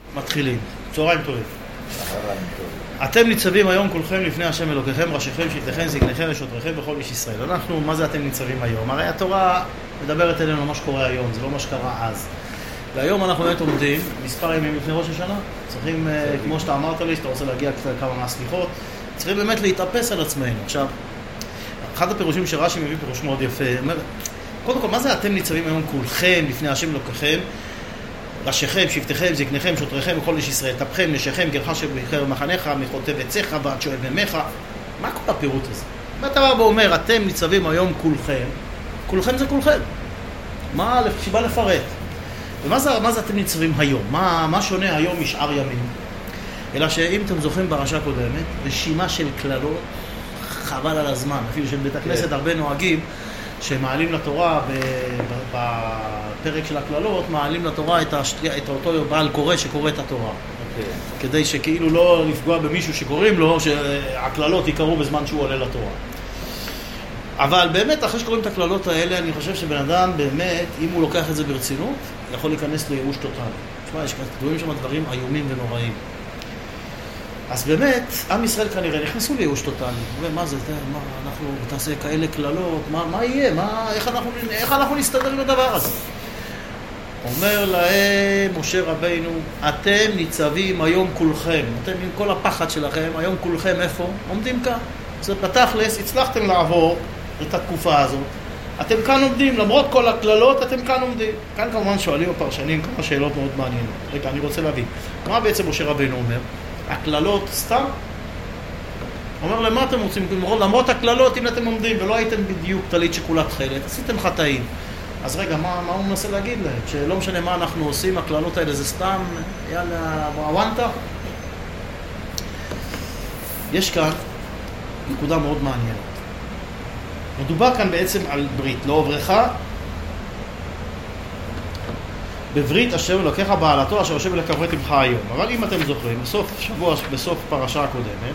מתחילים. צהריים טובים. אתם ניצבים היום כולכם לפני השם אלוקיכם, ראשיכם, שבטיכם, זקניכם ושותריכם בכל איש ישראל. אנחנו, מה זה אתם ניצבים היום? הרי התורה מדברת אלינו מה שקורה היום, זה לא מה שקרה אז. והיום אנחנו באמת עומדים, מספר ימים לפני ראש השנה, צריכים, כמו שאתה אמרת לי, שאתה רוצה להגיע קצת כמה מהסליחות, צריכים באמת להתאפס על עצמנו. עכשיו, אחד הפירושים שרש"י מביא פירוש מאוד יפה, אומר, קודם כל, מה זה אתם ניצבים היום כולכם לפני השם אלוקיכם? ראשיכם, שבטיכם, זקניכם, שוטריכם וכל איש ישראל, טפכם, נשיכם, גרך שבחר מחניך, מחוטב עציך ועד שואב ממך. מה כל הפירוט הזה? ואתה בא ואומר, אתם ניצבים היום כולכם, כולכם זה כולכם. מה שבא לפרט? ומה זה אתם ניצבים היום? מה שונה היום משאר ימים? אלא שאם אתם זוכרים פרשה קודמת, רשימה של כללות, חבל על הזמן, אפילו של בית הכנסת הרבה נוהגים, שמעלים לתורה בפרק של הכללות, מעלים לתורה את אותו בעל קורא שקורא את התורה. כדי שכאילו לא לפגוע במישהו שקוראים לו, שהכללות יקראו בזמן שהוא עולה לתורה. אבל באמת, אחרי שקוראים את הכללות האלה, אני חושב שבן אדם באמת, אם הוא לוקח את זה ברצינות, יכול להיכנס לייאוש טוטלי. תשמע, יש כתובים שם דברים איומים ונוראים. אז באמת, עם ישראל כנראה נכנסו לייאוש טוטלי. ומה זה, מה, אנחנו תעשה כאלה כללות, מה יהיה? איך אנחנו נסתדר עם הדבר הזה? אומר להם משה רבינו, אתם ניצבים היום כולכם, אתם עם כל הפחד שלכם, היום כולכם איפה? עומדים כאן. זה בתכלס, הצלחתם לעבור את התקופה הזאת. אתם כאן עומדים, למרות כל הכללות, אתם כאן עומדים. כאן כמובן שואלים הפרשנים כמה שאלות מאוד מעניינות. רגע, אני רוצה להבין. מה בעצם משה רבינו אומר? הכללות סתם? אומר למה אתם רוצים? למרות הכללות, אם אתם עומדים ולא הייתם בדיוק טלית שכולה תכלת, עשיתם חטאים. אז רגע, מה הוא מנסה להגיד להם? שלא משנה מה אנחנו עושים, הכללות האלה זה סתם, יאללה, וואנטה? יש כאן נקודה מאוד מעניינת. מדובר כאן בעצם על ברית, לא עוברך בברית אשר אלוקיך בעלתו אשר יושב ולכברת עמך היום. אבל אם אתם זוכרים, בסוף פרשה הקודמת,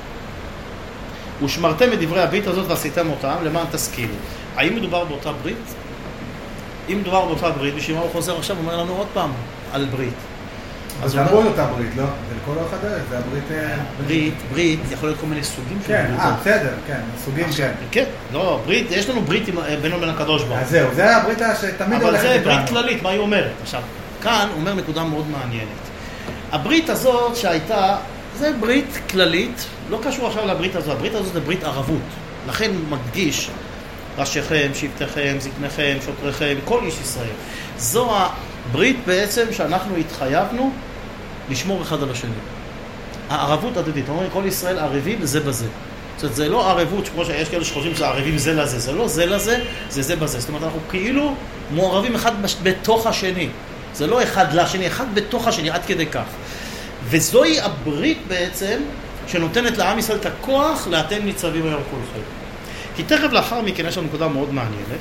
ושמרתם את דברי הברית הזאת ועשיתם אותם למען תשכילו. האם מדובר באותה ברית? אם מדובר באותה ברית, בשביל מה הוא חוזר עכשיו, אומר לנו עוד פעם על ברית. אז זה אמרו אותה ברית, לא? זה לכל אורך הדרך, זה הברית... ברית, יכול להיות כל מיני סוגים של ברית. כן, בסדר, כן, סוגים כן. כן, לא, ברית, יש לנו ברית בינו בין הקדוש ברוך הוא. אז זהו, זה הברית שתמיד הולכת איתנו. אבל זה ברית כללית, מה היא אומרת? עכשיו, כאן אומר נקודה מאוד מעניינת. הברית הזאת שהייתה, זה ברית כללית, לא קשור עכשיו לברית הזאת, הברית הזאת זה ברית ערבות. לכן מדגיש, ראשיכם, שבטיכם, זקניכם, שוטריכם, כל איש ישראל. זו הברית בעצם שאנחנו התחייבנו לשמור אחד על השני. הערבות הדדית, אומרים, כל ישראל ערבים זה בזה. זאת אומרת, זה לא ערבות, כמו שיש כאלה שחושבים שזה ערבים זה לזה, זה לא זה לזה, זה בזה. זאת אומרת, אנחנו כאילו מעורבים אחד בתוך השני. זה לא אחד לשני, אחד בתוך השני, עד כדי כך. וזוהי הברית בעצם שנותנת לעם ישראל את הכוח לאתם ניצבים היום כולכם. כי תכף לאחר מכן יש לנו נקודה מאוד מעניינת.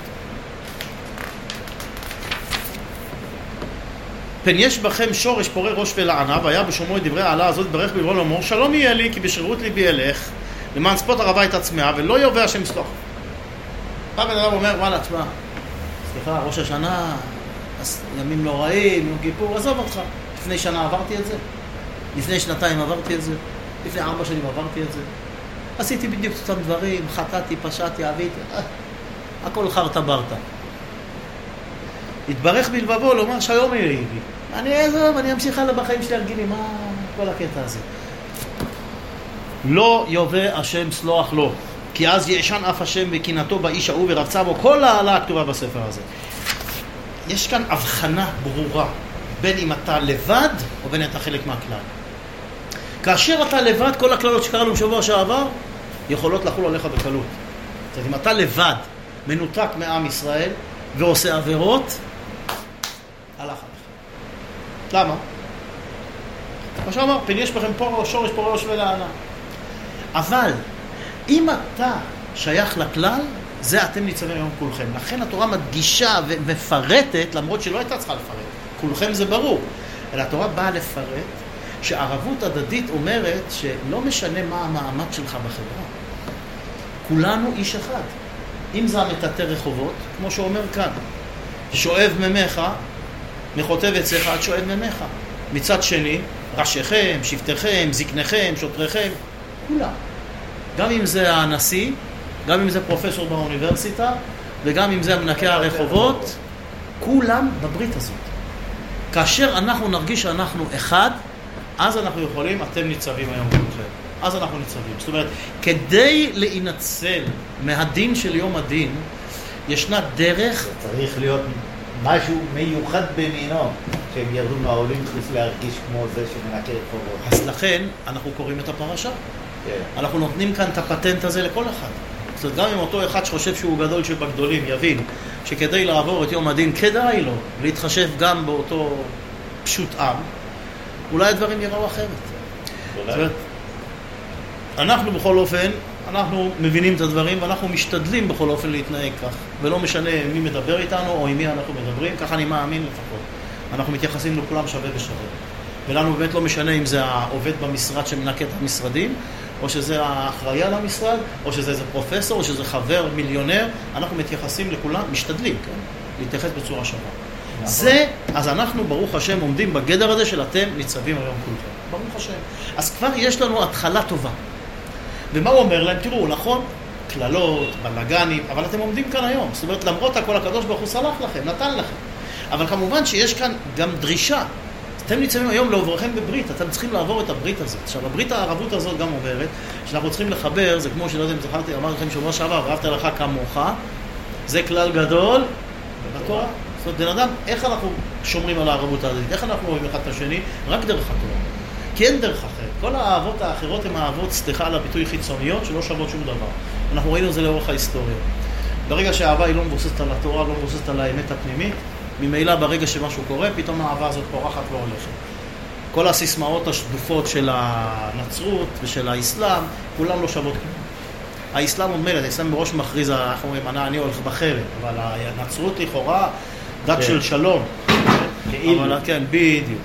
פן יש בכם שורש פורה ראש ולענה, והיה בשומעו את דברי העלה הזאת ברך בלבו לאמור, שלום יהיה לי כי בשרירות ליבי אלך, למען צפות הרבה את עצמה, ולא יובע השם סלוח. פעם בן אדם אומר, וואלה, תשמע, סליחה, ראש השנה, ימים לא רעים, יום כיפור, עזוב אותך. לפני שנה עברתי את זה, לפני שנתיים עברתי את זה, לפני 4 שנים עברתי את זה. עשיתי בדיוק אותם דברים, חטאתי, פשעתי, עביתי, הכל חרטה ברטה. התברך בלבבו, לומר שהיום יהיה לי. אני אמשיך הלאה בחיים שלי הרגילים, מה כל הקטע הזה? לא יובא השם סלוח לו, כי אז יעשן אף השם וקנאתו באיש ההוא ורבצה בו, כל העלה הכתובה בספר הזה. יש כאן הבחנה ברורה, בין אם אתה לבד, או בין אם אתה חלק מהכלל. כאשר אתה לבד, כל הכללות שקראנו בשבוע שעבר, יכולות לחול עליך בקלות. זאת אומרת, אם אתה לבד, מנותק מעם ישראל, ועושה עבירות, הלך עליך. למה? מה שאמר, פן יש בכם שורש פורה ראש ולענה. אבל, אם אתה שייך לכלל, זה אתם ניצבים היום כולכם. לכן התורה מדגישה ומפרטת, למרות שלא הייתה צריכה לפרט. כולכם זה ברור. אלא התורה באה לפרט, שערבות הדדית אומרת שלא משנה מה המעמד שלך בחברה. כולנו איש אחד. אם זה המטאטא רחובות, כמו שאומר כאן, שואב ממך, מחוטב אצלך עד שואב ממך. מצד שני, ראשיכם, שבטיכם, זקניכם, שוטריכם, כולם. גם אם זה הנשיא, גם אם זה פרופסור באוניברסיטה, וגם אם זה מנקי הרחובות, כולם בברית הזאת. כאשר אנחנו נרגיש שאנחנו אחד, אז אנחנו יכולים, אתם ניצבים היום כולכם. אז אנחנו ניצבים. זאת אומרת, כדי להינצל מהדין של יום הדין, ישנה דרך... זה צריך להיות משהו מיוחד במינו, שהם ירדו מהעולים צריך להרגיש כמו זה שמנקה רחובות. אז לכן, אנחנו קוראים את הפרשה. כן. אנחנו נותנים כאן את הפטנט הזה לכל אחד. זאת אומרת, גם אם אותו אחד שחושב שהוא גדול שבגדולים יבין שכדי לעבור את יום הדין כדאי לו להתחשב גם באותו פשוט עם, אולי הדברים יראו אחרת. זאת אומרת, אנחנו בכל אופן, אנחנו מבינים את הדברים ואנחנו משתדלים בכל אופן להתנהג כך. ולא משנה מי מדבר איתנו או עם מי אנחנו מדברים, ככה אני מאמין לפחות. אנחנו מתייחסים לכולם שווה ושווה. ולנו באמת לא משנה אם זה העובד במשרד שמנקה את המשרדים, או שזה האחראי על המשרד, או שזה איזה פרופסור, או שזה חבר מיליונר, אנחנו מתייחסים לכולם, משתדלים, כן? להתייחס בצורה שווה. זה, אז אנחנו, ברוך השם, עומדים בגדר הזה של אתם ניצבים היום כולכם. ברוך השם. אז כבר יש לנו התחלה טובה. ומה הוא אומר להם? תראו, נכון, כללות, בלגנים, אבל אתם עומדים כאן היום. זאת אומרת, למרות הכל הקדוש ברוך הוא סלח לכם, נתן לכם. אבל כמובן שיש כאן גם דרישה. אתם ניצבים היום לעוברכם בברית, אתם צריכים לעבור את הברית הזאת. עכשיו, הברית הערבות הזאת גם אומרת, שאנחנו צריכים לחבר, זה כמו שלא יודע אם זכרתי, אמרתי לכם שבוע שעבר, ואהבת לך כמוך, זה כלל גדול בתורה. זאת אומרת, בן אדם, איך אנחנו שומרים על הערבות הזאת? איך אנחנו רואים אחד את השני? רק דרך התורה. כי אין דרך אחרת. כל האהבות האחרות הן אהבות, סליחה על הביטוי, חיצוניות, שלא שוות שום דבר. אנחנו ראינו את זה לאורך ההיסטוריה. ברגע שהאהבה היא לא מבוססת על התורה, לא מבוססת על האמת הפנימית, ממילא ברגע שמשהו קורה, פתאום האהבה הזאת פורחת והולכת. כל הסיסמאות השדופות של הנצרות ושל האסלאם, כולם לא שוות כלום. האסלאם אומר, האסלאם בראש מכריז, אנחנו אומרים, אני הולך בחרב, אבל הנצרות לכאורה, דת של שלום. אבל כן, בדיוק.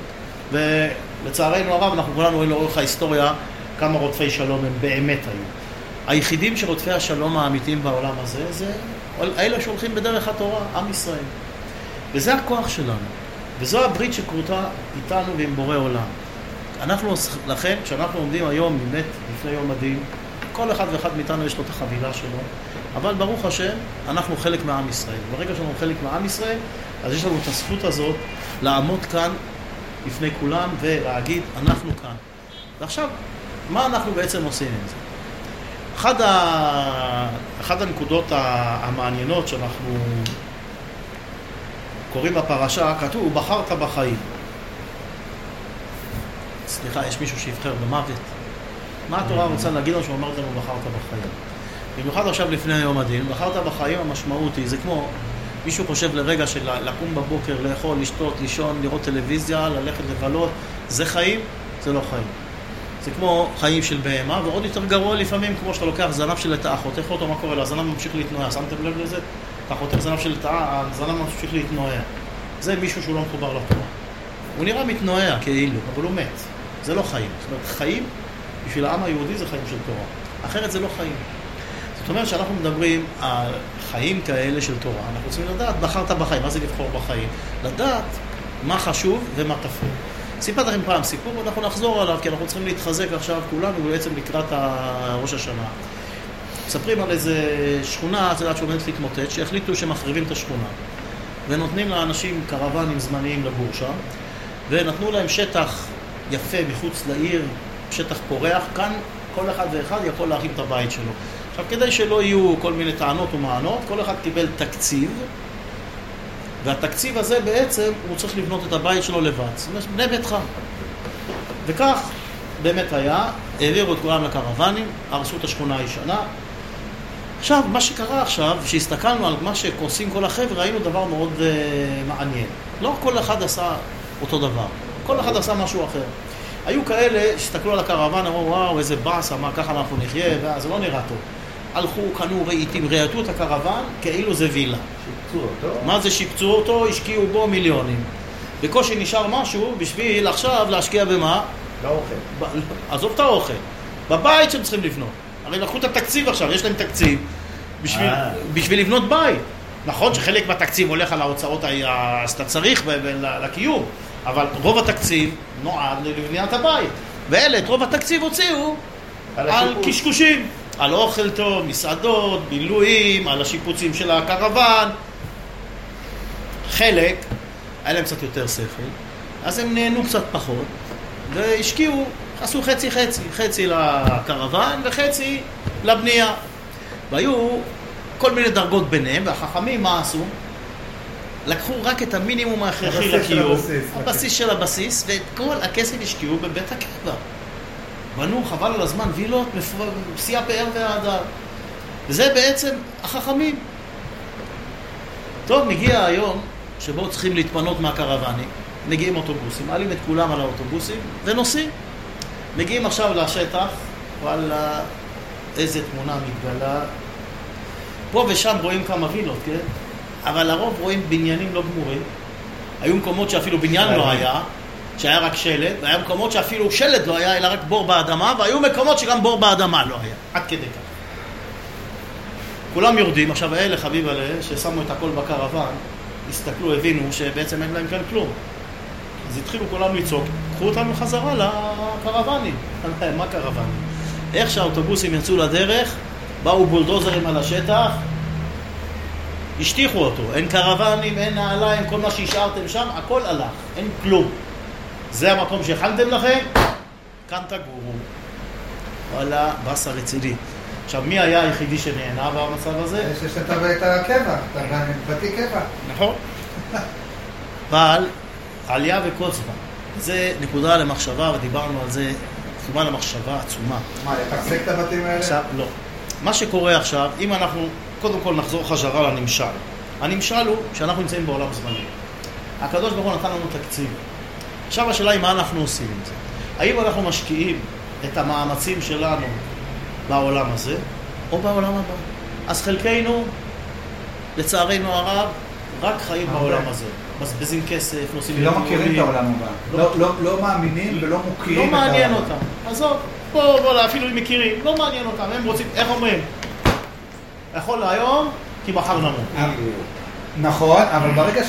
ולצערנו הרב, אנחנו כולנו רואים לאורך ההיסטוריה כמה רודפי שלום הם באמת היו. היחידים שרודפי השלום האמיתיים בעולם הזה, זה אלה שהולכים בדרך התורה, עם ישראל. וזה הכוח שלנו. וזו הברית שקרותה איתנו ועם בורא עולם. אנחנו, לכן, כשאנחנו עומדים היום באמת לפני יום הדין, כל אחד ואחד מאיתנו יש לו את החבילה שלו, אבל ברוך השם, אנחנו חלק מעם ישראל. ברגע שאנחנו חלק מעם ישראל, אז יש לנו את הזכות הזאת לעמוד כאן לפני כולם ולהגיד, אנחנו כאן. ועכשיו, מה אנחנו בעצם עושים עם זה? אחת הנקודות המעניינות שאנחנו קוראים בפרשה, כתוב, ובחרת בחיים. סליחה, יש מישהו שיבחר במוות. מה התורה רוצה להגיד לנו שאומרת לנו בחרת בחיים? במיוחד עכשיו לפני יום הדין, בחרת בחיים המשמעות היא, זה כמו מישהו חושב לרגע של לקום בבוקר, לאכול, לשתות, לישון, לראות טלוויזיה, ללכת לבלות, זה חיים? זה לא חיים. זה כמו חיים של בהמה, ועוד יותר גרוע לפעמים, כמו שאתה לוקח זנב של לטאה, חותך אותו, מה קורה לו? הזנב ממשיך להתנועע, שמתם לב לזה? אתה חותך זנב של לטאה, הזנב ממשיך להתנועע. זה מישהו שהוא לא מחובר לתורה. הוא נראה מתנועע כאילו, אבל הוא מת. זה לא חיים. זאת אומרת, חיים, בשביל העם היהודי זה חיים של תורה. אחרת זה לא חיים. זאת אומרת שאנחנו מדברים על חיים כאלה של תורה. אנחנו רוצים לדעת, בחרת בחיים. מה זה לבחור בחיים? לדעת מה חשוב ומה תפור. סיפרתי לכם פעם סיפור, ואנחנו נחזור עליו, כי אנחנו צריכים להתחזק עכשיו כולנו, בעצם לקראת ראש השנה. מספרים על איזה שכונה, צדעת שעומדת להתמוטט, שהחליטו שמחריבים את השכונה. ונותנים לאנשים קרוונים זמניים לגור שם, ונתנו להם שטח יפה מחוץ לעיר, שטח פורח, כאן כל אחד ואחד יכול להרים את הבית שלו. עכשיו, כדי שלא יהיו כל מיני טענות ומענות, כל אחד קיבל תקציב, והתקציב הזה בעצם הוא צריך לבנות את הבית שלו לבד. זאת אומרת, בני ביתך. וכך באמת היה, העבירו את כולם לקרוונים, הרסו את השכונה הישנה. עכשיו, מה שקרה עכשיו, שהסתכלנו על מה שעושים כל החבר'ה, ראינו דבר מאוד מעניין. לא כל אחד עשה אותו דבר, כל אחד עשה משהו אחר. היו כאלה שהסתכלו על הקרוון, אמרו, וואו, איזה באס, מה, ככה אנחנו נחיה, וזה לא נראה טוב. הלכו, קנו רהיטים, רהטו את הקרוון כאילו זה וילה. שיפצו אותו. מה זה שיפצו אותו? השקיעו בו מיליונים. בקושי נשאר משהו בשביל עכשיו להשקיע במה? באוכל. עזוב את האוכל. בבית שהם צריכים לבנות. הרי לקחו את התקציב עכשיו, יש להם תקציב בשביל לבנות בית. נכון שחלק מהתקציב הולך על ההוצאות שאתה צריך לקיום, אבל רוב התקציב נועד לבניית הבית. ואלה, את רוב התקציב הוציאו על קשקושים, על אוכל טוב, מסעדות, בילויים, על השיפוצים של הקרוון. חלק, היה להם קצת יותר שכל, אז הם נהנו קצת פחות, והשקיעו, עשו חצי לקרוון וחצי לבנייה. והיו כל מיני דרגות ביניהם, והחכמים מה עשו? לקחו רק את המינימום ההכרחי לקיום, הבסיס של הבסיס, ואת כל הכסף השקיעו בבית הקבע. בנו חבל על הזמן וילות, שיא הפאר וההדר. וזה בעצם החכמים. טוב, מגיע היום שבו צריכים להתפנות מהקרוונים, מגיעים אוטובוסים, מעלים את כולם על האוטובוסים ונוסעים. מגיעים עכשיו לשטח, וואלה, איזה תמונה מתגלה. פה ושם רואים כמה וילות, כן? אבל לרוב רואים בניינים לא גמורים. היו מקומות שאפילו בניין לא היה, שהיה רק שלד, והיו מקומות שאפילו שלד לא היה, אלא רק בור באדמה, והיו מקומות שגם בור באדמה לא היה, עד כדי כך. כולם יורדים, עכשיו האלה חביב עליהם, ששמו את הכל בקרוון, הסתכלו, הבינו שבעצם אין להם כאן כלום. אז התחילו כולם לצעוק, קחו אותנו חזרה לקרוונים. מה קרוונים? איך שהאוטובוסים יצאו לדרך, באו בולדוזרים על השטח, השטיחו אותו, אין קרוונים, אין נעליים, כל מה שהשארתם שם, הכל הלך, אין כלום. זה המקום שהכנתם לכם, כאן תגורו. וואלה, בסה רציני. עכשיו, מי היה היחידי שנהנה במצב הזה? יש את הקבע, אתה בתי קבע. נכון. אבל, עלייה וקוצבה, זה נקודה למחשבה, ודיברנו על זה, תחומה למחשבה עצומה. מה, לתחזק את הבתים האלה? עכשיו, לא. מה שקורה עכשיו, אם אנחנו, קודם כל נחזור חזרה לנמשל. הנמשל הוא שאנחנו נמצאים בעולם זמני. הקדוש ברוך הוא נתן לנו תקציב. עכשיו השאלה היא מה אנחנו עושים עם זה. האם אנחנו משקיעים את המאמצים שלנו בעולם הזה, או בעולם הבא? אז חלקנו, לצערנו הרב, רק חיים בעולם הזה. מבזבזים כסף, נוסעים... לא מכירים את העולם הבא. לא מאמינים ולא מוכרים לא את העולם. מעניין אותם. עזוב, בוא, אפילו אם מכירים, לא מעניין אותם. הם רוצים, איך אומרים? יכול להיום, כי מחר נמות. נכון, אבל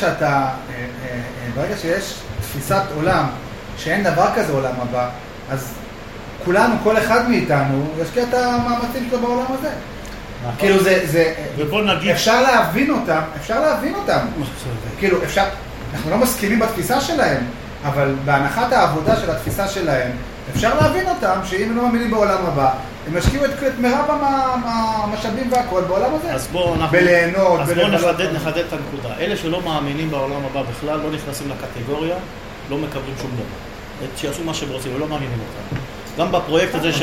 ברגע שיש תפיסת עולם, שאין דבר כזה עולם הבא, אז כולנו, כל אחד מאיתנו, ישקיע את המאמצים שלו בעולם הזה. כאילו זה, ובוא נגיד... אפשר להבין אותם. כאילו אנחנו לא מסכימים בתפיסה שלהם, אבל בהנחת העבודה של התפיסה שלהם, אפשר להבין אותם שאם הם לא מאמינים בעולם הבא, הם ישקיעו את מרב המשאבים והכל בעולם הזה. אז בואו בליהנות, נחדד את הנקודה. אלה שלא מאמינים בעולם הבא בכלל, לא נכנסים לקטגוריה, לא מקבלים שום דבר. שיעשו מה שהם רוצים, ולא מאמינים אותם. גם בפרויקט הזה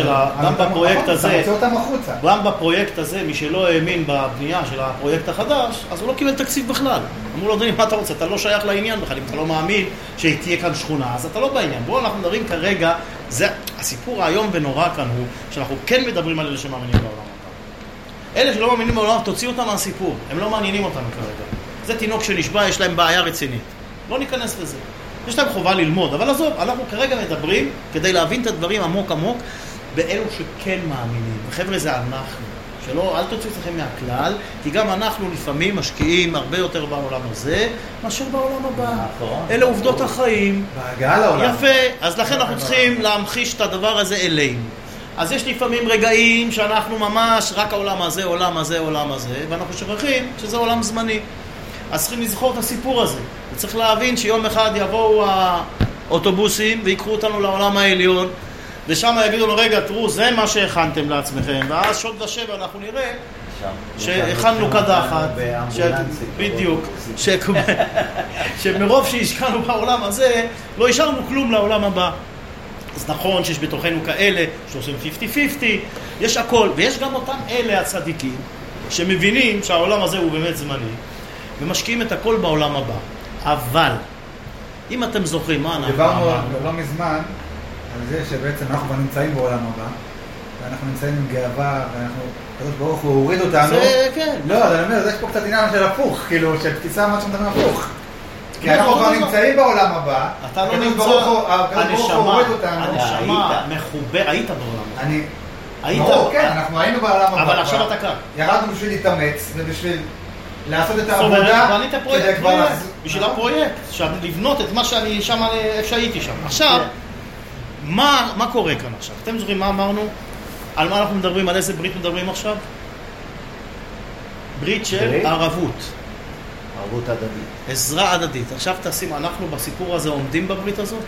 גם בפרויקט הזה, מי שלא האמין בבנייה של הפרויקט החדש, אז הוא לא קיבל תקציב בכלל. אמרו לו, אדוני, מה אתה רוצה? אתה לא שייך לעניין בכלל. אם אתה לא מאמין שתהיה כאן שכונה, אז אתה לא בעניין. בואו אנחנו מדברים כרגע, הסיפור היום ונורא כאן הוא, שאנחנו כן מדברים על אלה שמאמינים בעולם הבא. אלה שלא מאמינים בעולם, תוציאו אותם מהסיפור. הם לא מעניינים אותנו כרגע. זה תינוק שנשבע, יש להם בעיה רצינית. לא ניכנס לזה. יש להם חובה ללמוד, אבל עזוב, אנחנו כרגע מדברים כדי להבין את הדברים עמוק עמוק באלו שכן מאמינים. וחבר'ה, זה אנחנו. שלא, אל תוצאו אתכם מהכלל, כי גם אנחנו לפעמים משקיעים הרבה יותר בעולם הזה מאשר בעולם הבא. אלה עובדות החיים. בהגעה לעולם. יפה, אז לכן אנחנו צריכים להמחיש את הדבר הזה אלינו. אז יש לפעמים רגעים שאנחנו ממש רק העולם הזה, עולם הזה, עולם הזה, ואנחנו שוכחים שזה עולם זמני. אז צריכים לזכור את הסיפור הזה. וצריך להבין שיום אחד יבואו האוטובוסים ויקחו אותנו לעולם העליון, ושם יגידו לו, רגע, תראו, זה מה שהכנתם לעצמכם, ואז שוד ושבר אנחנו נראה שהכנו קדחת, בדיוק, שמרוב שהשקענו בעולם הזה, לא השארנו כלום לעולם הבא. אז נכון שיש בתוכנו כאלה שעושים 50-50, יש הכל, ויש גם אותם אלה הצדיקים, שמבינים שהעולם הזה הוא באמת זמני, ומשקיעים את הכל בעולם הבא. אבל, אם אתם זוכרים מה אנחנו דיברנו לא מזמן על זה שבעצם אנחנו כבר נמצאים בעולם הבא, ואנחנו נמצאים עם גאווה, ואנחנו, הקדוש ברוך הוא הוריד אותנו. זה, כן. לא, אני אומר, יש פה קצת עניין של הפוך, כאילו, של תפיסה מה שאתה הפוך. כי אנחנו כבר נמצאים בעולם הבא, אתה לא נמצא, הנשמה מחובר, היית בעולם הבא. ברור, כן, אנחנו היינו בעולם הבא. אבל עכשיו אתה כאן. ירדנו בשביל להתאמץ, ובשביל לעשות את זאת אומרת, העבודה, בנית פרויקט, בשביל הפרויקט, לבנות את מה שאני שם, איפה שהייתי שם. עכשיו, מה קורה כאן עכשיו? אתם זוכרים מה אמרנו? על מה אנחנו מדברים? על איזה ברית מדברים עכשיו? ברית של ערבות. ערבות הדדית. עזרה הדדית. עכשיו תשים, אנחנו בסיפור הזה עומדים בברית הזאת?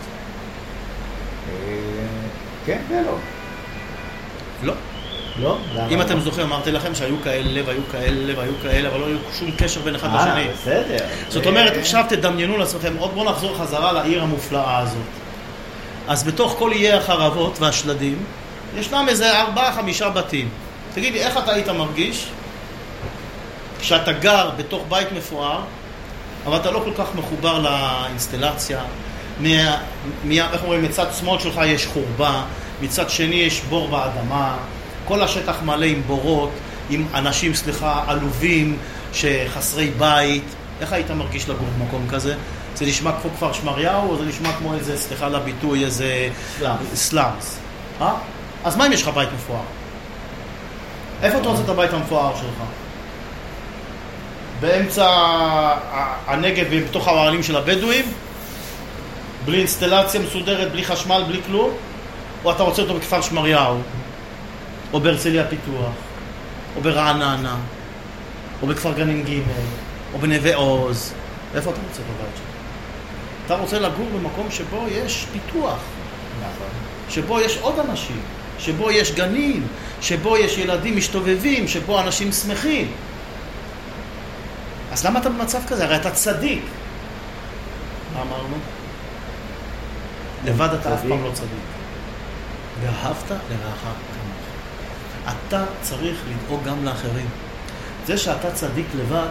כן ולא. לא. לא? אם אתם זוכרים, אמרתי לכם שהיו כאלה והיו כאלה והיו כאלה, אבל לא היו שום קשר בין אחד לשני. בסדר. זאת אומרת, עכשיו תדמיינו לעצמכם, עוד בואו נחזור חזרה לעיר המופלאה הזאת. אז בתוך כל איי החרבות והשלדים, ישנם איזה 4-5 בתים. תגיד לי, איך אתה היית מרגיש כשאתה גר בתוך בית מפואר, אבל אתה לא כל כך מחובר לאינסטלציה, איך אומרים, מצד שמאל שלך יש חורבה, מצד שני יש בור באדמה, כל השטח מלא עם בורות, עם אנשים, עלובים, שחסרי בית. איך היית מרגיש לגור במקום כזה? זה נשמע כמו כפר שמריהו, או זה נשמע כמו איזה, סליחה לביטוי, איזה סלאמס. אז מה אם יש לך בית מפואר? איפה אתה רוצה את הבית המפואר שלך? באמצע הנגב ובתוך האוהלים של הבדואים? בלי אינסטלציה מסודרת, בלי חשמל, בלי כלום? או אתה רוצה אותו בכפר שמריהו? או בהרצליה פיתוח? או ברעננה? או בכפר גנים ג' או בנווה עוז? איפה אתה רוצה את הבית שלך? אתה רוצה לגור במקום שבו יש פיתוח, שבו יש עוד אנשים, שבו יש גנים, שבו יש ילדים משתובבים, שבו אנשים שמחים. אז למה אתה במצב כזה? הרי אתה צדיק. מה אמרנו? לבד אתה אף פעם לא צדיק. ואהבת לרעך כמוך. אתה צריך לדאוג גם לאחרים. זה שאתה צדיק לבד,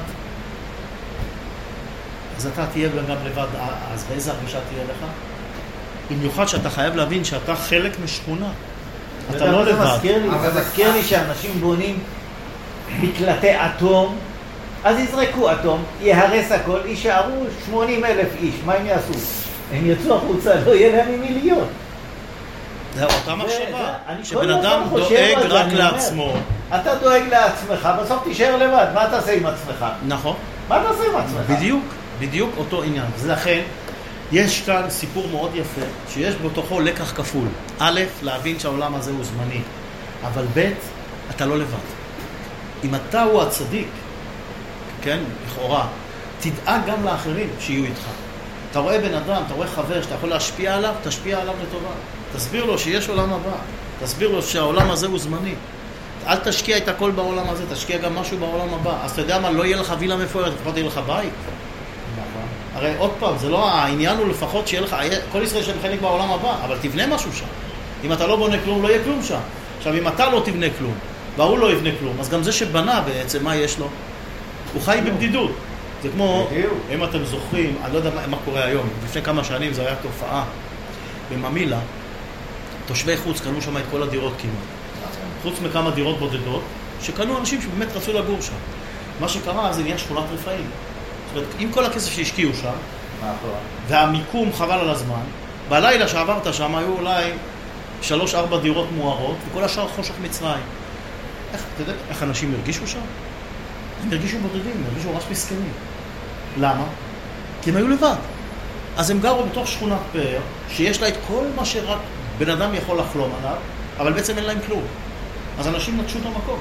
אז אתה תהיה גם לבד, אז באיזה הרגישה תהיה לך? במיוחד שאתה חייב להבין שאתה חלק משכונה. אתה לא לבד. זה מזכיר לי שאנשים בונים מקלטי אטום, אז יזרקו אטום, יהרס הכל, יישארו 80,000 איש. מה הם יעשו? הם יצאו החוצה, לא יהיה להם מיליון. זה אותה מחשבה, שבן אדם דואג רק לעצמו. אתה דואג לעצמך, בסוף תישאר לבד. מה תעשה עם עצמך? נכון. מה תעשה עם עצמך? בדיוק אותו עניין. לכן, יש כאן סיפור מאוד יפה, שיש בתוכו לקח כפול. א', להבין שהעולם הזה הוא זמני, אבל ב', אתה לא לבד. אם אתה הוא הצדיק, כן, לכאורה, תדאג גם לאחרים שיהיו איתך. אתה רואה בן אדם, אתה רואה חבר שאתה יכול להשפיע עליו, תשפיע עליו לטובה. תסביר לו שיש עולם הבא, תסביר לו שהעולם הזה הוא זמני. אל תשקיע את הכל בעולם הזה, תשקיע גם משהו בעולם הבא. אז אתה יודע מה, לא יהיה לך וילה מפוארת, לפחות יהיה לך בית. הרי עוד פעם, זה לא, העניין הוא לפחות שיהיה לך, כל ישראל שם חלק בעולם הבא, אבל תבנה משהו שם. אם אתה לא בונה כלום, לא יהיה כלום שם. עכשיו, אם אתה לא תבנה כלום, והוא לא יבנה כלום, אז גם זה שבנה בעצם, מה יש לו? הוא חי בבדידות. זה כמו, אם אתם זוכרים, אני לא יודע מה קורה היום, לפני כמה שנים זה היה תופעה בממילה, תושבי חוץ קנו שם את כל הדירות כמעט. חוץ מכמה דירות בודדות, שקנו אנשים שבאמת רצו לגור שם. מה שקרה, זה נהיה שכונת רפאים. זאת אומרת, עם כל הכסף שהשקיעו שם, והמיקום חבל על הזמן, בלילה שעברת שם היו אולי 3-4 דירות מוארות, וכל השאר חושך מצרים. אתה יודע איך אנשים הרגישו שם? הם הרגישו בודדים, הם הרגישו ממש מסכנים. למה? כי הם היו לבד. אז הם גרו בתוך שכונת פאר, שיש לה את כל מה שרק בן אדם יכול לחלום עליו, אבל בעצם אין להם כלום. אז אנשים נטשו את המקום.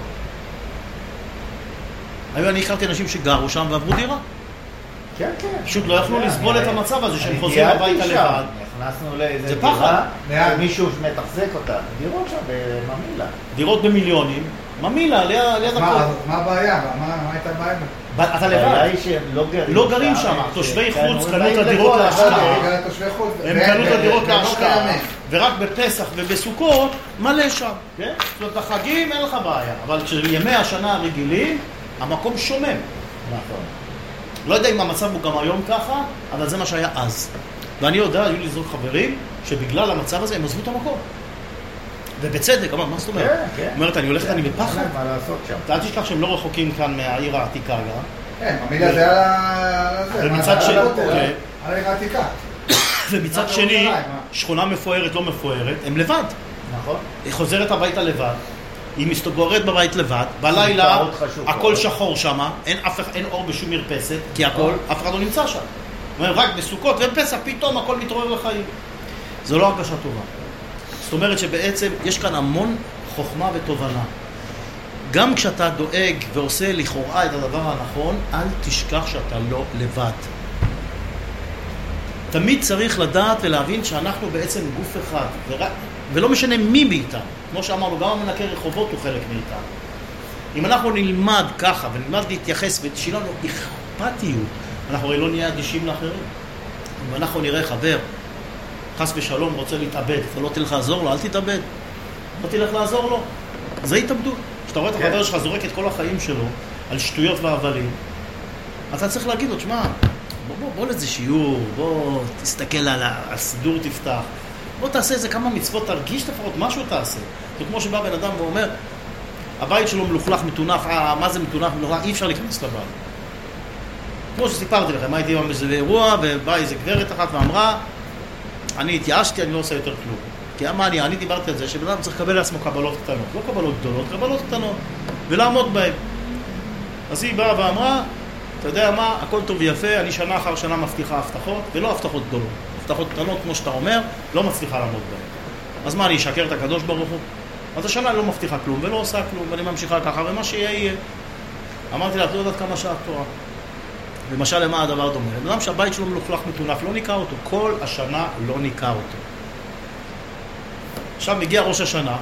אני הכרתי אנשים שגרו שם ועברו דירה. כן, כן. פשוט לא יכלו לסבול את המצב הזה שהם חוזרים הביתה לבד. נכנסנו לאיזה דירה, מישהו שמתחזק אותה. דירות שם בממילה. דירות במיליונים. ממילה, ליד הכל. מה הבעיה? מה הייתה הבעיה? אתה לבד. לא גרים שם. תושבי חוץ קנו את הדירות להשקעה. הם קנו את הדירות להשקעה. ורק בפסח ובסוכות מלא שם. זאת אומרת, החגים אין לך בעיה. אבל כשימי השנה הרגילים, המקום שומם. נכון. לא יודע אם המצב הוא גם היום ככה, אבל זה מה שהיה אז. ואני יודע, היו לי זוג חברים, שבגלל המצב הזה הם עזבו את המקום. ובצדק, אמר, מה זאת אומרת? כן. אומרת, אני הולכת, אני בפחד. מה לעשות שם? אל תשכח שהם לא רחוקים כאן מהעיר העתיקה גם. כן, המילה זה על זה. ומצד שני, על העיר העתיקה. ומצד שני, שכונה מפוארת, לא מפוארת, הם לבד. נכון. היא חוזרת הביתה לבד. היא מסתגרת בבית לבד, בלילה הכל שחור שם, אין אור בשום מרפסת, כי הכל, אף אחד לא נמצא שם. רק בסוכות ופסח פתאום הכל מתעורר לחיים. זו לא הרגשה טובה. זאת אומרת שבעצם יש כאן המון חוכמה ותובנה. גם כשאתה דואג ועושה לכאורה את הדבר הנכון, אל תשכח שאתה לא לבד. תמיד צריך לדעת ולהבין שאנחנו בעצם גוף אחד, ולא משנה מי מאיתנו. כמו שאמרנו, גם המנקה רחובות הוא חלק מאיתנו. אם אנחנו נלמד ככה ונלמד להתייחס ותשילה לנו אכפתיות, אנחנו הרי לא נהיה אדישים לאחרים. אם אנחנו נראה חבר, חס ושלום רוצה להתאבד, אתה לא תלך לעזור לו, אל תתאבד. לא תלך לעזור לו. זה התאבדות. כשאתה רואה את החבר שלך זורק את כל החיים שלו על שטויות והבלים, אתה צריך להגיד לו, תשמע, בוא לזה שיעור, בוא תסתכל על הסידור תפתח, בוא תעשה איזה כמה מצוות, תרגיש לפחות משהו תעשה. זה כמו שבא בן אדם ואומר, הבית שלו מלוכלך, מתונף, מה זה מתונף, אי אפשר להיכנס לבית. כמו שסיפרתי לכם, הייתי היום באיזה אירוע, ובאה איזה גברת אחת ואמרה, אני התייאשתי, אני לא עושה יותר כלום. כי אני דיברתי על זה, שבן אדם צריך לקבל לעצמו קבלות קטנות, לא קבלות גדולות, קבלות קטנות, ולעמוד בהן. אז היא באה ואמרה, אתה יודע מה, הכל טוב ויפה, אני שנה אחר שנה מבטיחה הבטחות, ולא הבטחות גדולות. הבטחות קטנות, כמו שאתה אומר, לא מצליחה לעמוד בהן. אז מה, אני אשקר את הקדוש ברוך הוא? אז השנה אני לא מבטיחה כלום, ולא עושה כלום, ואני ממשיכה ככה, ומה שיהיה יהיה. אמרתי לה, את לא יודעת כמה שעת תורה. למשל, למה הדבר דומה? בן אדם שהבית שלו מלוכלך מתונף, לא ניקה אותו. כל השנה לא ניקה אותו. עכשיו מגיע ראש השנה,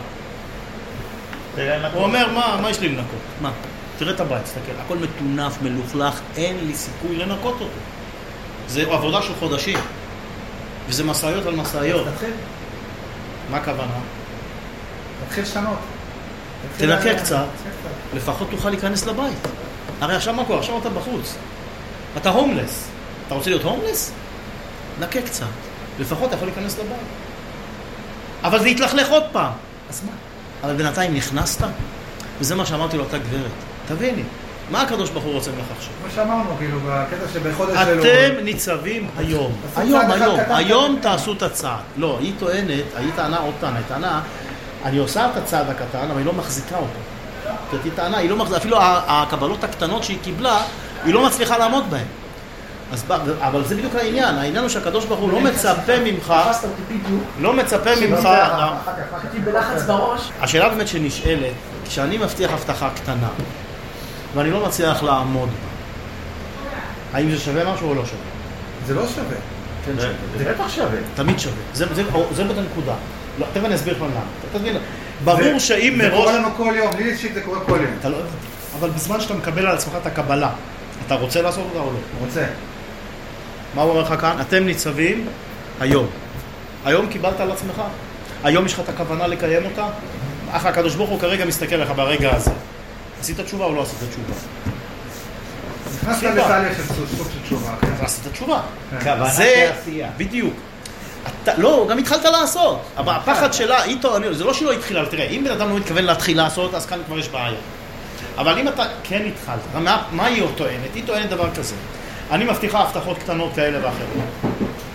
הוא אומר, מה יש לי לנקות? מה? תראה את הבית, תסתכל, הכל מתונף, מלוכלך, אין לי סיכוי לנקות אותו. זה עבודה של חודשים, וזה מסעיות על מסעיות. תתחיל. מה הכוונה? תתחיל שנות. תנקה קצת, לפחות תוכל להיכנס לבית. הרי עכשיו מה קורה? עכשיו אתה בחוץ. אתה הומלס. אתה רוצה להיות הומלס? נקה קצת. לפחות אתה יכול להיכנס לבית. אבל זה יתלכלך עוד פעם. אז מה? אבל בינתיים נכנסת? וזה מה שאמרתי לו, אותה גברת. תביני, מה הקדוש ברוך הוא רוצה ממך עכשיו? כמו שאמרנו, כאילו, בקטע שבחודש שלו... אתם ניצבים היום. היום תעשו את הצעד. לא, היא טוענת, היא טענה עוד טענה, היא טענה, אני עושה את הצעד הקטן, אבל היא לא מחזיקה אותו. זאת טענה, היא לא מחזיקה, אפילו הקבלות הקטנות שהיא קיבלה, היא לא מצליחה לעמוד בהן. אבל זה בדיוק העניין, העניין הוא שהקדוש ברוך הוא לא מצפה ממך, לא מצפה ממך, בלחץ בראש. השאלה באמת שנשאלת, כשאני מבטיח הבטחה קטנה, ואני לא מצליח לעמוד בה, האם זה שווה משהו או לא שווה? זה לא שווה. כן שווה. זה בטח שווה. תמיד שווה. זה בנקודה. תכף אני אסביר לך למה. ברור שאם מראש... זה קורה לנו כל יום, לי אישית זה קורה כל יום. אבל בזמן שאתה מקבל על עצמך את הקבלה, אתה רוצה לעשות אותה או לא? רוצה. מה הוא אומר לך כאן? אתם ניצבים היום. היום קיבלת על עצמך. היום יש לך את הכוונה לקיים אותה. אך הקדוש ברוך הוא כרגע מסתכל לך ברגע הזה. עשית תשובה או לא עשית תשובה? נכנסת לתהליך של סוג של תשובה. עשית תשובה. כוונה זה כעשייה. בדיוק. לא, גם התחלת לעשות. אבל הפחד שלה, זה לא שהיא לא התחילה, תראה, אם בן אדם לא מתכוון להתחיל לעשות, אז כאן כבר יש בעיה. אבל אם אתה כן התחלת, מה היא טוענת? היא טוענת דבר כזה. אני מבטיחה הבטחות קטנות כאלה ואחרות.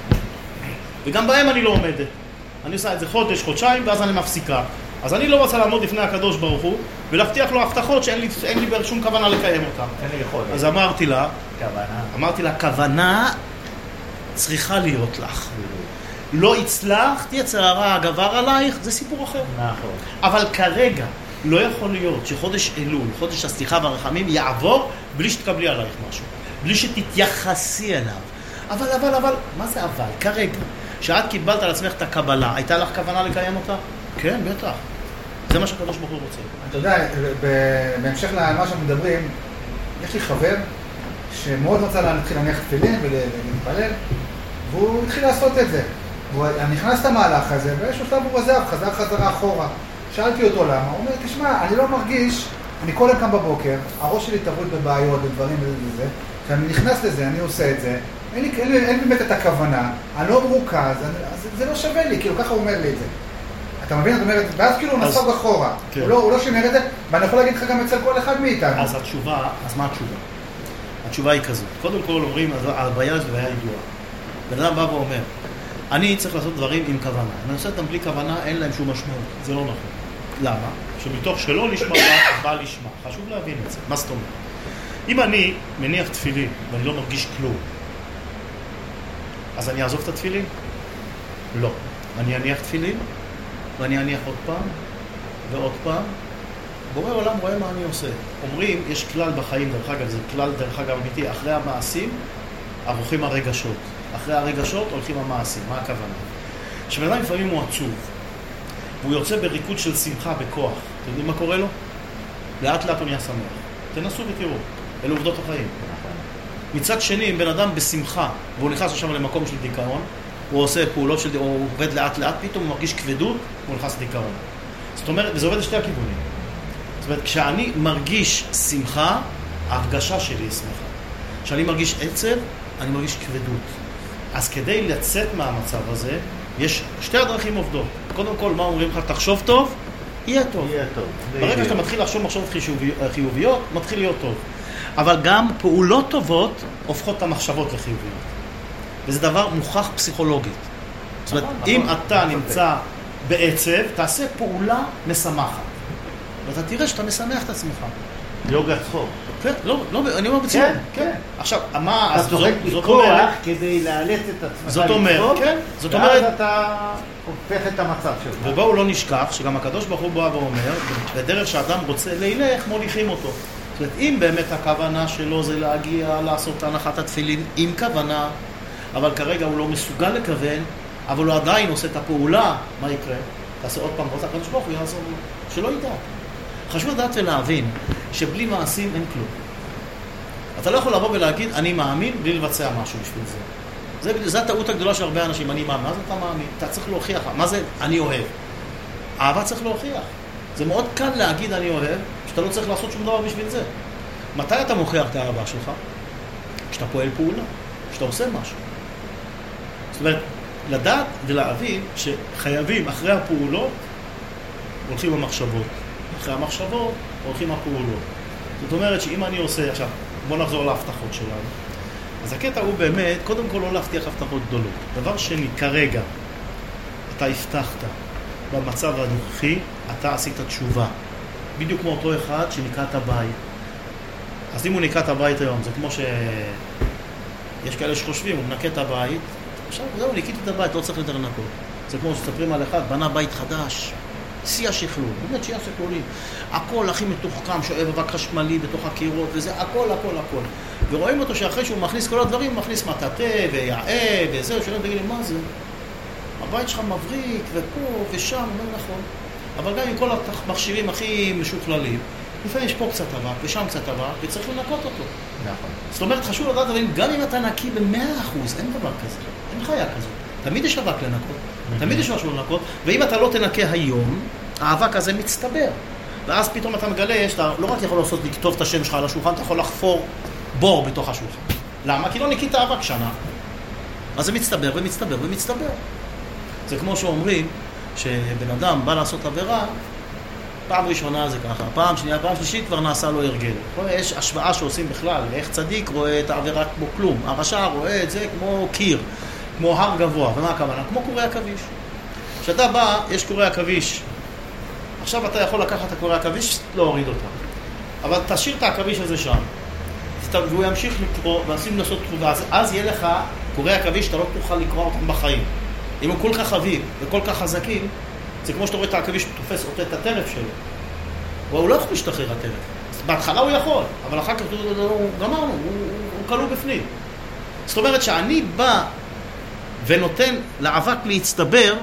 וגם בהם אני לא עומדת. אני עושה את זה חודש, חודשיים, ואז אני מפסיקה. אז אני לא רוצה לעמוד לפני הקדוש ברוך הוא, ולהבטיח לו הבטחות שאין לי שום כוונה לקיים אותם. אין לי יכולת. אז אמרתי לה, כוונה צריכה להיות לך. לא הצלחת, יצר הרע גבר עלייך, זה סיפור אחר. נכון. אבל כרגע לא יכול להיות שחודש אלול, חודש הסליחה והרחמים, יעבור בלי שתקבלי עלייך משהו. בלי שתתייחסי אליו. אבל, מה זה אבל? כרגע, שאת קיבלת על עצמך את הקבלה, הייתה לך כוונה לקיים אותה? כן, בטח. זה מה שהקדוש ברוך הוא רוצה. אתה יודע, בהמשך למה שאנחנו מדברים, יש לי חבר שמאוד רצה להתחיל להניח תפילין ולהתפלל, והוא התחיל לעשות את זה. הוא נכנס את המהלך הזה, באיזשהו שלב הוא עזב, חזר חזרה אחורה. שאלתי אותו למה, הוא אומר, תשמע, אני לא מרגיש, אני כל יום קם בבוקר, הראש שלי תבוד בבעיות, בדברים וזה, כשאני נכנס לזה, אני עושה את זה, אין באמת את הכוונה, אני לא מרוכז, אז זה לא שווה לי, כאילו ככה הוא אומר לי את זה. אתה מבין? זאת אומרת, ואז כאילו הוא נסוג אחורה, הוא לא שימר את זה, ואני יכול להגיד לך גם אצל כל אחד מאיתנו. אז מה התשובה? התשובה היא כזאת. קודם כל אומרים, הבעיה הזו בעיה ידועה. בן אדם בא ואומר, אני צריך לעשות דברים עם כוונה. אם אני עושה אותם בלי כוונה, אין להם שום משמעות. זה לא נכון. למה? שמתוך שלא לשמה בא לשמה. חשוב להבין את זה. מה זאת אומרת? אם אני מניח תפילין ואני לא מרגיש כלום, אז אני אעזוב את התפילין? לא. אני אניח תפילין, ואני אניח עוד פעם, ועוד פעם. בורא עולם רואה מה אני עושה. אומרים, יש כלל בחיים, דרך אגב, זה כלל דרך אגב אמיתי, אחרי המעשים, ערוכים הרגשות. אחרי הרגשות הולכים המעשים. מה הכוונה? שבן אדם לפעמים הוא עצוב, והוא יוצא בריקוד של שמחה בכוח. אתם יודעים מה קורה לו? לאט לאט הוא נהיה שמח. תנסו ותראו. אלו עובדות החיים. מצד שני, אם בן אדם בשמחה, והוא נכנס עכשיו למקום של דיכאון, הוא עושה פעולות של, הוא עובד לאט לאט, פתאום הוא מרגיש כבדות, הוא נכנס לדיכאון. זאת אומרת, וזה עובד לשתי הכיוונים. זאת אומרת, כשאני מרגיש שמחה, ההרגשה שלי היא שמחה. כשאני מרגיש עצב, אני מרגיש כבדות. אז כדי לצאת מהמצב הזה, יש שתי הדרכים עובדות. קודם כל, מה אומרים לך? תחשוב טוב, יהיה טוב. יהיה טוב. ברגע שאתה מתחיל לחשוב מחשבות חיוביות, מתחיל להיות טוב. אבל גם פעולות טובות הופכות את המחשבות לחיוביות. וזה דבר מוכח פסיכולוגית. זאת אומרת, אם אתה נמצא בעצב, תעשה פעולה משמחת. ואתה תראה שאתה משמח את עצמך. יוגה צחוק. כן, לא, אני אומר בציון. כן. עכשיו, מה... אתה צוחק בכוח כדי לאלץ את עצמך. זאת אומרת, כן. זאת אומרת... ואז אתה הופך את המצב שלך. ובואו לא נשכח שגם הקדוש ברוך הוא בא ואומר, בדרך שאדם רוצה להילך, מוליכים אותו. זאת אומרת, אם באמת הכוונה שלו זה להגיע, לעשות הנחת התפילין, עם כוונה, אבל כרגע הוא לא מסוגל לכוון, אבל הוא עדיין עושה את הפעולה, מה יקרה? תעשה עוד פעם, רוצה הקדוש ברוך הוא יעזור לו, שלא ידע. חשוב לדעת ולהבין שבלי מעשים אין כלום. אתה לא יכול לבוא ולהגיד, אני מאמין, בלי לבצע משהו בשביל זה. זה הטעות הגדולה של הרבה אנשים, אני מאמין. מה זה אתה מאמין? אתה צריך להוכיח. מה זה אני אוהב? אהבה צריך להוכיח. זה מאוד קל להגיד אני אוהב, שאתה לא צריך לעשות שום דבר בשביל זה. מתי אתה מוכיח את האהבה שלך? כשאתה פועל פעולה, כשאתה עושה משהו. זאת אומרת, לדעת ולהבין שחייבים אחרי הפעולות, הולכים המחשבות. אחרי המחשבות, הולכים הפעולות. זאת אומרת שאם אני עושה, עכשיו, בוא נחזור להבטחות שלנו. אז הקטע הוא באמת, קודם כל לא להבטיח הבטחות גדולות. דבר שני, כרגע, אתה הבטחת במצב הנוכחי, אתה עשית תשובה. בדיוק כמו אותו אחד שניקה את הבית. אז אם הוא ניקה את הבית היום, זה כמו יש כאלה שחושבים, הוא מנקה את הבית, עכשיו זהו, ניקיתי את הבית, לא צריך יותר לנקות. זה כמו שספרים על אחד, בנה בית חדש, שיא השכלול, באמת שיא השכלולים. הכל הכי מתוחכם, שואב אבק חשמלי בתוך הקירות, וזה הכל. ורואים אותו שאחרי שהוא מכניס כל הדברים, הוא מכניס מטאטה ויעאה וזהו, שואלים, תגיד לי, מה זה? הבית שלך מבריק ופה ושם, לא נכון. אבל גם עם כל המכשירים הכי משוכללים, לפעמים יש פה קצת אבק ושם קצת אבק, וצריך לנקות אותו. נכון. זאת אומרת, חשוב לדעת, אבל גם אם אתה נקי ב100%, אין דבר כזה, אין חיה כזו. תמיד יש אבק לנקות, תמיד יש משהו לנקות, ואם אתה לא תנקה היום, האבק הזה מצטבר. ואז פתאום אתה מגלה, שאתה לא רק יכול לעשות לכתוב את השם שלך על השולחן, אתה יכול לחפור בור בתוך השולחן. למה? כי לא ניקית אבק שנה. אז זה מצטבר ומצטבר ומצטבר. זה כמו שאומרים, שבן אדם בא לעשות עבירה, פעם ראשונה זה ככה, פעם שנייה, פעם שלישית כבר נעשה לו הרגל. יש השוואה שעושים בכלל, איך צדיק רואה את העבירה כמו כלום. הרשע רואה את זה כמו קיר, כמו הר גבוה. ומה הכוונה? כמו קורי עכביש. כשאתה בא, יש קורי עכביש. עכשיו אתה יכול לקחת את הקורי עכביש, להוריד אותה. אבל תשאיר את העכביש הזה שם. והוא ימשיך לקרוא, ועשים לעשות תחובה. אז יהיה לך קורי עכביש, אתה לא תוכל לקרוא אותם בחיים. אם הם כל כך חבים וכל כך חזקים, זה כמו שאתה רואה את העכביש תופס אותה את הטרף שלו. הוא לא יכול להשתחרר הטרף. בהתחלה הוא יכול, אבל אחר כך הוא גמרנו, הוא כלוא בפנים. זאת אומרת שאני בא ונותן לאבק להצטבר,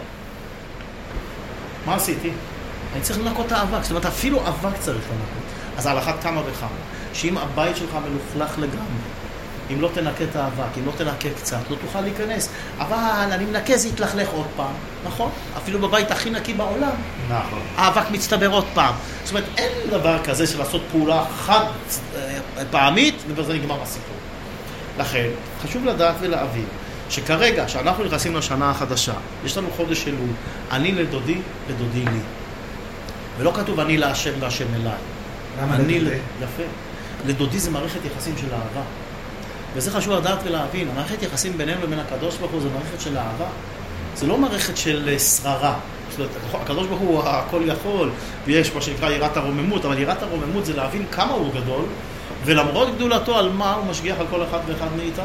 מה עשיתי? אני צריך לנקות את האבק, זאת אומרת אפילו אבק צריך לנקות. אז על אחת כמה וכמה, שאם הבית שלך מלוכלך לגמרי, אם לא תנקה את האבק, אם לא תנקה קצת, לא תוכל להיכנס. אבל אני מנקה, זה יתלכלך עוד פעם, נכון? אפילו בבית הכי נקי בעולם. נכון. האבק מצטבר עוד פעם. זאת אומרת, אין דבר כזה של לעשות פעולה חד פעמית, ובזה נגמר הסיפור. לכן, חשוב לדעת ולהבין, שכרגע, שאנחנו נכנסים לשנה החדשה, יש לנו חודש אלול, אני לדודי, לדודי לי. ולא כתוב אני להשם והשם אליי. למה לדודי? יפה. לדודי זה מערכת יחסים של אהבה. וזה חשוב לדעת ולהבין, המערכת יחסים בינינו לבין הקדוש ברוך הוא זה מערכת של אהבה. זה לא מערכת של שררה. זאת אומרת, הקדוש ברוך הוא הכל יכול, ויש מה שנקרא יראת הרוממות, אבל יראת הרוממות זה להבין כמה הוא גדול, ולמרות גדולתו על מה הוא משגיח על כל אחד ואחד מאיתנו.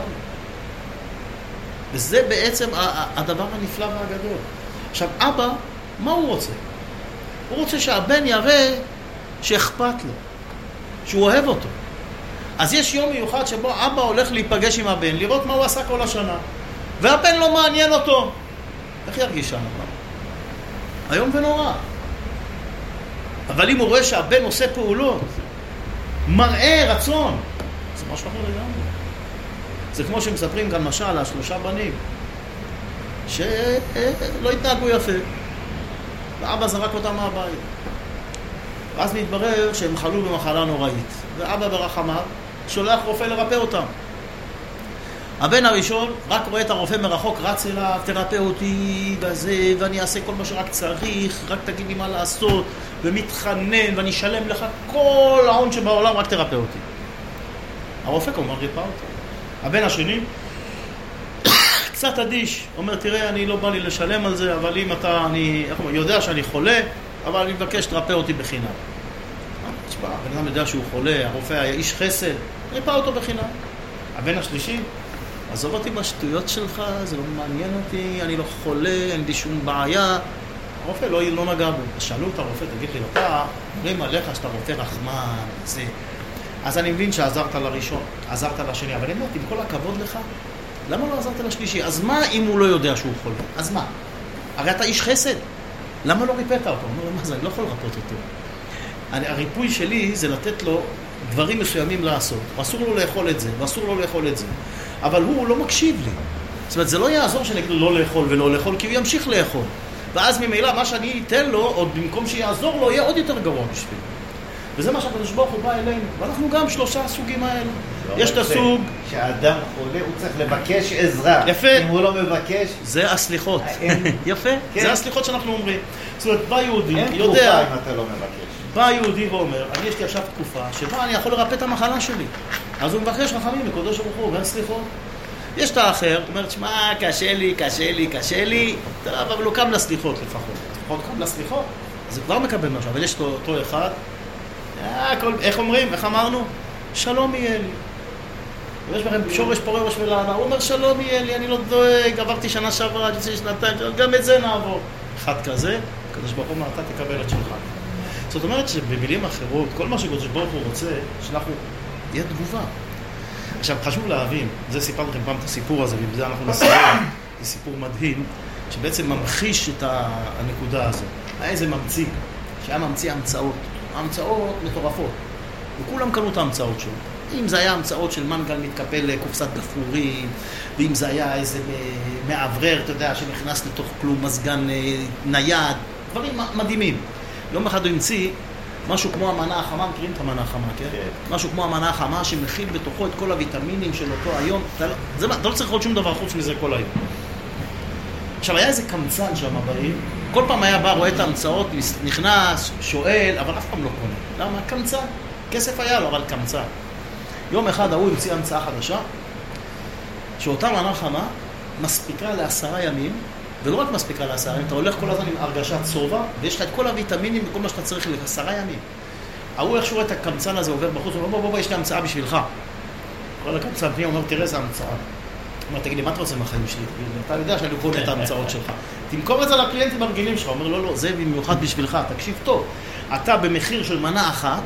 וזה בעצם הדבר הנפלא והגדול. עכשיו, אבא, מה הוא רוצה? הוא רוצה שהבן יראה שאכפת לו, שהוא אוהב אותו. אז יש יום מיוחד שבו אבא הולך להיפגש עם הבן, לראות מה הוא עשה כל השנה. והבן לא מעניין אותו. איך ירגיש שם? היום ונורא. אבל אם הוא רואה שהבן עושה פעולות, מראה רצון, זה משהו אחר לגמרי. זה כמו שמספרים כאן משל על 3 בנים, שלא התנהגו יפה. ואבא זרק אותם מהבית. ואז מתברר שהם חלו במחלה נוראית. ואבא ברחמיו שולח רופא לרפא אותם. הבן הראשון רק רואה את הרופא מרחוק, רץ אליו, תרפא אותי בזה, ואני אעשה כל מה שרק צריך, רק תגיד לי מה לעשות, ומתחנן, ואני אשלם לך כל ההון שבעולם, רק תרפא אותי. הרופא כמובן ריפא אותו. הבן השני קצת אדיש, אומר, תראה, אני לא בא לי לשלם על זה, אבל אם אתה, אני יודע שאני חולה, אבל אני מבקש תרפא אותי בחינם. תשמע, הבן אדם יודע שהוא חולה, הרופא היה איש חסד, ריפא אותו בחינם. הבן השלישי, עזוב אותי בשטויות שלך, זה לא מעניין אותי, אני לא חולה, אין לי שום בעיה. הרופא לא נגע בו. שאלו את הרופא, תגיד לי, אתה אומרים עליך שאתה רופא רחמן, זה. אז אני מבין שעזרת לראשון, עזרת לשני, אבל אני אומרת, עם כל הכבוד לך, למה לא עזרת לשלישי? אז מה אם הוא לא יודע שהוא חולה? אז מה? הרי אתה איש חסד, למה לא ריפאת אותו? הוא אומר, מה זה, אני לא יכול לרפות אותו. הריפוי שלי זה לתת לו דברים מסוימים לעשות, ואסור לו לאכול את זה, ואסור לו לאכול את זה. אבל הוא לא מקשיב לי. זאת אומרת, זה לא יעזור שאני אגיד לו לא לאכול ולא לאכול, כי הוא ימשיך לאכול. ואז ממילא מה שאני אתן לו, עוד במקום שיעזור לו, יהיה עוד יותר גרוע בשביל. וזה מה שהקדוש ברוך הוא בא אלינו. ואנחנו גם 3 הסוגים האלה. יש את הסוג... כשאדם חולה הוא צריך לבקש עזרה. יפה. אם הוא לא מבקש... זה הסליחות. יפה. כן. זה הסליחות שאנחנו אומרים. זאת אומרת, בא יהודי, אין יודע... תרופה אם אתה לא מבקש. בא יהודי ואומר, אני יש לי עכשיו תקופה שבה אני יכול לרפא את המחלה שלי. אז הוא מבקש רחמים לקדוש ברוך הוא, ואין סליחות. יש את האחר, הוא אומר, תשמע, קשה לי, טוב, אבל הוא קם לסליחות לפחות קם לסליחות, אז הוא כבר מקבל משהו, אבל יש אותו אחד, איך אומרים, איך אמרנו? שלום יהיה לי. ויש לכם שורש פורש ולענה, הוא אומר, שלום יהיה לי, אני לא דואג, עברתי שנה שעברה, יוצא שנתיים, גם את זה נעבור. אחד כזה, הקדוש ברוך הוא אומר, אתה תקבל את שלך. זאת אומרת שבמילים אחרות, כל מה שקדוש ברוך הוא רוצה, שאנחנו, יהיה תגובה. עכשיו, חשוב להבין, זה סיפרתי לכם פעם את הסיפור הזה, ובזה אנחנו נסיים, זה סיפור מדהים, שבעצם ממחיש את הנקודה הזאת. היה איזה ממציא, שהיה ממציא המצאות מטורפות, וכולם קנו את ההמצאות שלו. אם זה היה המצאות של מנגל מתקפל לקופסת גפרורים, ואם זה היה איזה מעברר, אתה יודע, שנכנס לתוך כלום מזגן נייד, דברים מדהימים. יום אחד הוא המציא משהו כמו המנה החמה, מכירים את המנה החמה, כן? משהו כמו המנה החמה שמכיל בתוכו את כל הוויטמינים של אותו היום. אתה לא צריך עוד שום דבר חוץ מזה כל היום. עכשיו, היה איזה קמצן שם בעיר, כל פעם היה בא, רואה את ההמצאות, נכנס, שואל, אבל אף פעם לא קונה. למה? קמצן. כסף היה לו, אבל קמצן. יום אחד הוא המציא המצאה חדשה, שאותה מנה חמה מספיקה ל10 ימים, ולא רק מספיקה ל10 ימים, אתה הולך כל הזמן עם הרגשת סובה, ויש לך את כל הוויטמינים וכל מה שאתה צריך ל10 ימים. הוא איך שהוא רואה את הקמצן הזה עובר בחוץ, הוא אומר, בוא, יש לי המצאה בשבילך. כל הקמצן פנים אומר, תראה איזה המצאה. הוא אומר, תגיד לי, מה אתה רוצה מהחיים שלי? אתה יודע שאני קונה את ההמצאות שלך. תמכור את זה לקליינטים הרגילים שלך. הוא אומר, לא, זה במיוחד בשבילך, תקשיב טוב. אתה במחיר של מנה אחת,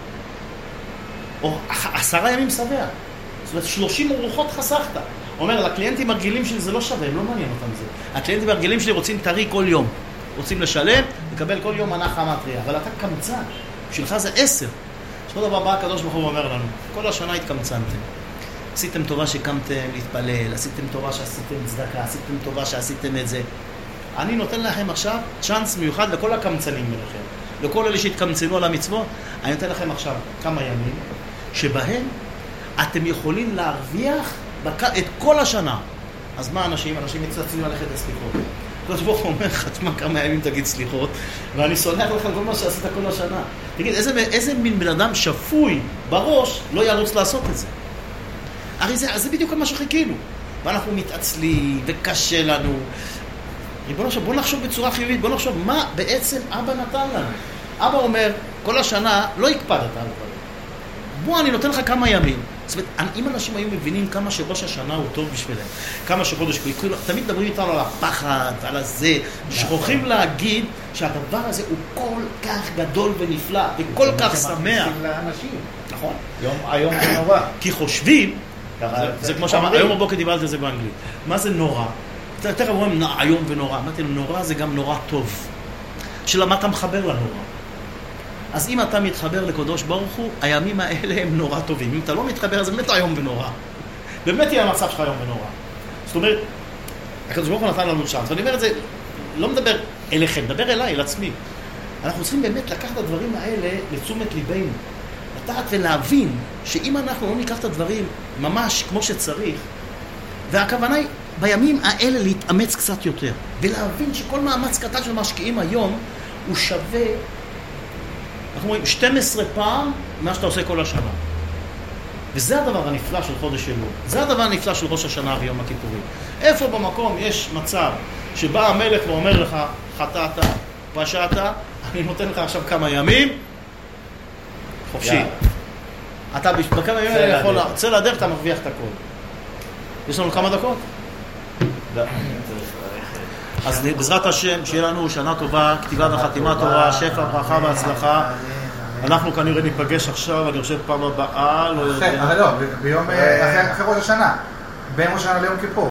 או 10 ימים שבע. זאת אומרת, 30 ארוחות חסכת. אומר, לקליינטים הרגילים שלי זה לא שווה, הם לא מעניין אותם זה. הקליינטים הרגילים שלי רוצים טרי כל יום. רוצים לשלם, לקבל כל יום מנה חמה טריה. אבל אתה קמצן. בשבילך זה 10. אותו דבר בא הקדוש ברוך הוא אומר לנו, כל השנה התקמצנתם. עשיתם טובה שקמתם להתפלל, עשיתם טובה שעשיתם צדקה, עשיתם טובה שעשיתם את זה. אני נותן לכם עכשיו צ'אנס מיוחד לכל הקמצנים מלכם. לכל אלה שהתקמצנו על המצוות, אני נותן לכם עכשיו כמה ימים, שבהם אתם יכולים להרוויח את כל השנה. אז מה אנשים? אנשים מצטרפים ללכת לסליחות. הקדוש ברוך הוא אומר, חתמה כמה ימים תגיד סליחות, ואני סולח לך על כל מה שעשית כל השנה. תגיד, איזה מין בן אדם שפוי בראש לא ירוץ לעשות את זה? הרי זה בדיוק מה שחיכינו. ואנחנו מתעצלים, וקשה לנו. ריבונו של עולם, בוא נחשוב בצורה חיובית, בוא נחשוב מה בעצם אבא נתן לנו. אבא אומר, כל השנה לא הקפדת על דברים. בוא, אני נותן לך כמה ימים. זאת אומרת, אם אנשים היו מבינים כמה שראש השנה הוא טוב בשבילם, כמה שחודש, תמיד מדברים איתנו על הפחד ועל הזה, שוכחים להגיד שהדבר הזה הוא כל כך גדול ונפלא וכל כך שמח. נכון. היום זה נורא. כי חושבים, זה כמו שאמר, היום בבוקר דיברתי על זה באנגלית, מה זה נורא? יותר אומרים היום ונורא, אמרתי לו, נורא זה גם נורא טוב. שאלה, מה אתה מחבר לנורא? אז אם אתה מתחבר לקדוש ברוך הוא, הימים האלה הם נורא טובים. אם אתה לא מתחבר, אז באמת היום ונורא. באמת יהיה המצב שלך היום ונורא. זאת אומרת, הקדוש ברוך הוא נתן לנו צ'אנס, ואני אומר את זה, לא מדבר אליכם, מדבר אליי, אל עצמי. אנחנו צריכים באמת לקחת את הדברים האלה לתשומת ליבנו. לדעת ולהבין שאם אנחנו לא ניקח את הדברים ממש כמו שצריך, והכוונה היא בימים האלה להתאמץ קצת יותר, ולהבין שכל מאמץ קטן שמשקיעים היום הוא שווה, אנחנו אומרים, 12 פעם מה שאתה עושה כל השנה. וזה הדבר הנפלא של חודש אלול. זה הדבר הנפלא של ראש השנה ויום הכיפורים. איפה במקום יש מצב שבא המלך ואומר לך, חטאת, פשעת, אני נותן לך עכשיו כמה ימים, חופשי. אתה בכמה ימים האלה יכול לצא לדרך, אתה מרוויח את הכל. יש לנו כמה דקות? לא. אז בעזרת השם, שיהיה לנו שנה טובה, כתיבה וחתימה טובה, שפע, ברכה והצלחה. אנחנו כנראה ניפגש עכשיו, אני חושב פעם הבאה, לא יודע. אבל לא, ביום אחרי ראש השנה, בין ראש השנה ליום כיפור.